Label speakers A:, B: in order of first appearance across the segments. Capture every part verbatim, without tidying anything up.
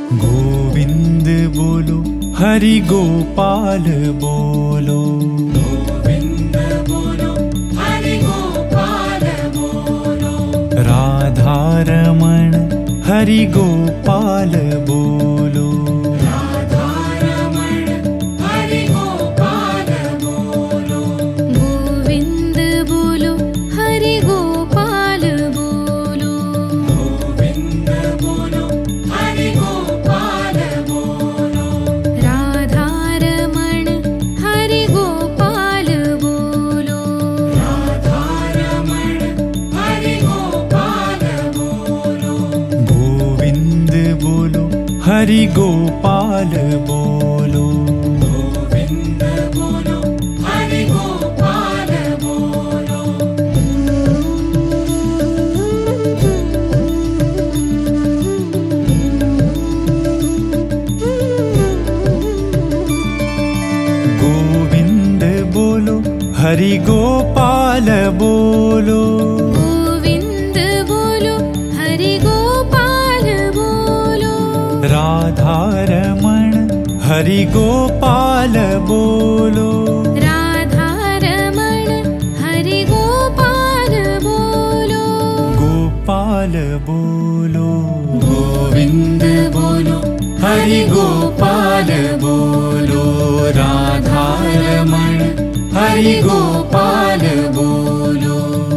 A: गोविंद बोलो, हरि गोपाल बोलो।
B: गोविंद बोलो, हरि गोपाल बोलो।
A: राधा रमण हरि गोपाल बोलो।
B: राधा रमण हरि गोपाल बोलो।
C: गोविंद बोलो, हरि गोपाल बोलो।
B: गोविंद बोलो, हरि गोपाल बोलो।
C: राधा रमण हरि गोपाल बोलो।
B: राधा रमण हरि गोपाल बोलो।
A: गोविंद बोलो, हरि गोपाल बोलो।
B: गोविंद बोलो, हरि गोपाल बोलो।
A: गोविंद बोलो, हरि गोपाल बोलो।
C: गोविंद बोलो, हरि गोपाल बोलो।
A: राधा रमण हरि गोपाल बोलो।
C: राधा रमण हरि गोपाल बोलो।
A: गोपाल बोलो।
B: गोविंद बोलो, हरि गोपाल बोलो। राधा रमण हरि गोपाल बोलो।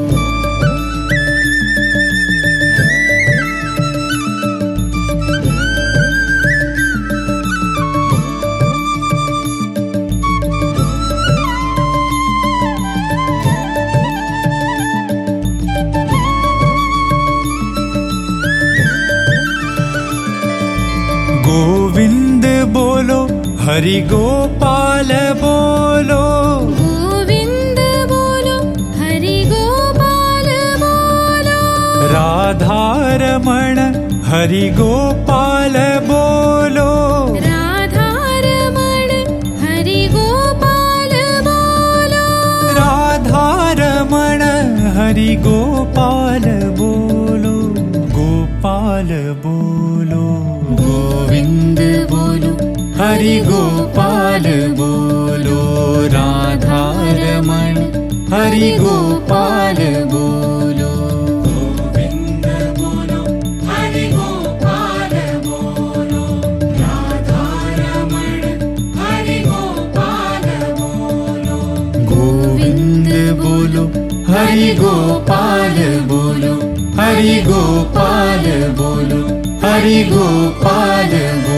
A: गोविंद बोलो, हरि गोपाल बोलो।
C: गोविंद बोलो, हरि गोपाल बोलो।
A: राधा रमण हरि गोपाल बोलो।
C: राधा रमण हरि गोपाल बोलो।
A: राधा रमण हरि गोपाल बोलो। गोपाल बोलो।
B: गोविंद बोलो, हरि गोपाल बोलो। राधा रमण हरि गोपाल बोलो। गोविंद बोलो, हरि गोपाल बोलो। राधा रमण हरि गोपाल बोलो। गोविंद बोलो, हरि गोपाल बोलो। हरि गोपाल बोलो, हरि गोपाल बोलो।